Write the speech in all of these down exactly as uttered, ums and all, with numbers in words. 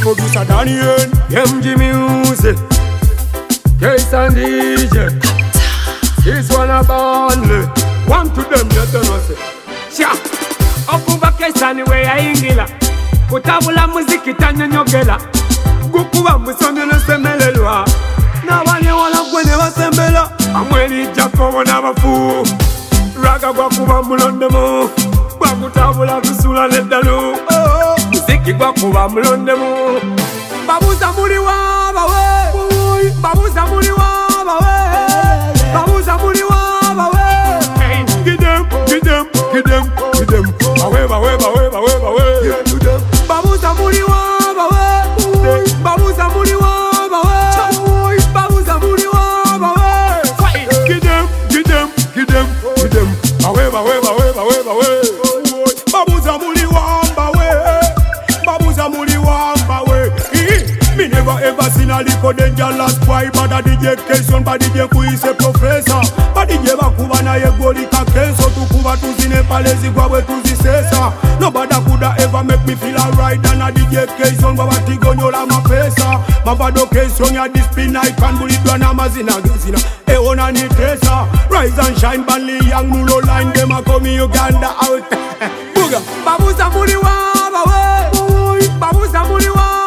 producer Danny N, M G Music, Case and D J. This one a bundle. One to them, you don't know say. Sha, okuva Case anyway ayingila. Kutabula muziki tanya nyogela. Gukuba musonelo semelelwa. Na wale wala kwene wasembela. Amweli jako na bafu. Raga kwa kuba mulondemo. Kwa kutabula kusula ledalo. Muziki kwa kuba mulondemo. Babuza muri wa bawe. Babuza muri wa bawe. Babuza muri wa bawe. Get them, get them, get them, get them. Bawe, bawe, bawe, bawe, bawe. Babuza muri wa bawe. Babuza muri wa bawe. Babuza muri wa bawe. Get them, get them, get them, get them. Bawe, bawe, bawe, bawe, bawe. Babuza muri wa bawe. Babuza muri wa bawe. Me never ever seen a liquor dangerous boy. But a D J Kesson, but D J Kuise professor. But D J Bakuba na ye goli ka Kenso. Tukuba tuzine palezi kwa we tuzisesa. Nobody coulda ever make me feel alright. And a D J Kesson, babati gonyola mapesa. Mavado Kesson ya dispin I can bullet wana mazina gizina. Eona ni tesa. Rise and shine Banley young Nulo line. Dem a come Uganda out. Buga. Babuza muri wa bawe. Babuza muri wa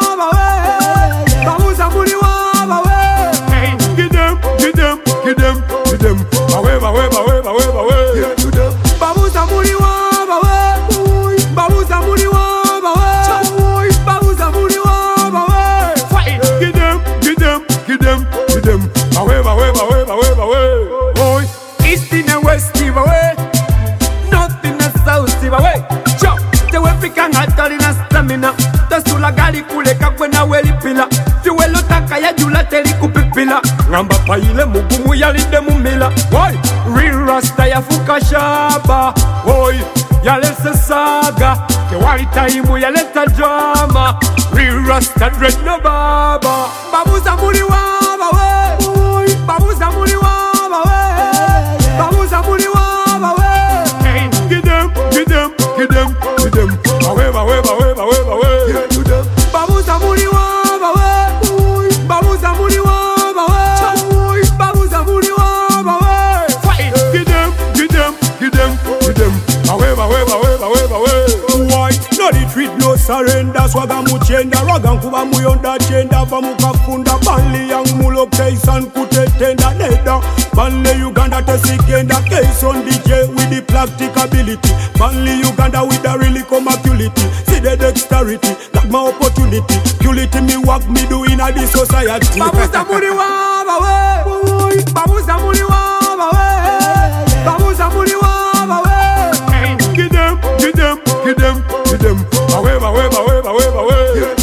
bawe. Babuza muri wa bawe. Get them, get them, get them, get them. Bawe, bawe, bawe, bawe, bawe. Babuza muri wa bawe. Babuza muri wa bawe. Babuza muri wa bawe. Get them, get them, get them, get them. Bawe, bawe, bawe, bawe, bawe. Boy, east in the west, bawe. North in the south, bawe. Chop, the way pika ngatali na stamina. Tasula gali kule kakwe na weli pila. Fiwelo taka ya jula teli kupipila. Ngamba pa ile mugumu yalinde mumila. Boy, real rasta ya fuka shaba. Boy, yalese saga. Kewali taimu yaleta drama. Real rasta dread no baba. Babuza muri wa bawe. Babuza muri wa bawe. Babuza muri wa bawe. Get them, get them, get them, get them. Bawe, bawe, bawe, bawe, bawe. Babuza muri wa bawe. Babuza muri wa bawe. Babuza muri wa bawe. Get them, get them, get them, get them. Bawe, bawe, bawe, bawe, bawe. Why? No retreat, no surrender. Swaga muchenda, raga nkuba muyonda chenda. Vamuka funda, Banley young mulo Kesson kutetenda neda. Banley Uganda tesikenda. Kesson D J with the practicability. Banley Uganda with the really commaculity. See the dexterity, like my opportunity. Purity me work me doing a this society. Babuza muri wa bawe. Babuza muri wa bawe. Babuza muri wa bawe. Get them, get them, get them, get them. Bawe, bawe, bawe, bawe, bawe.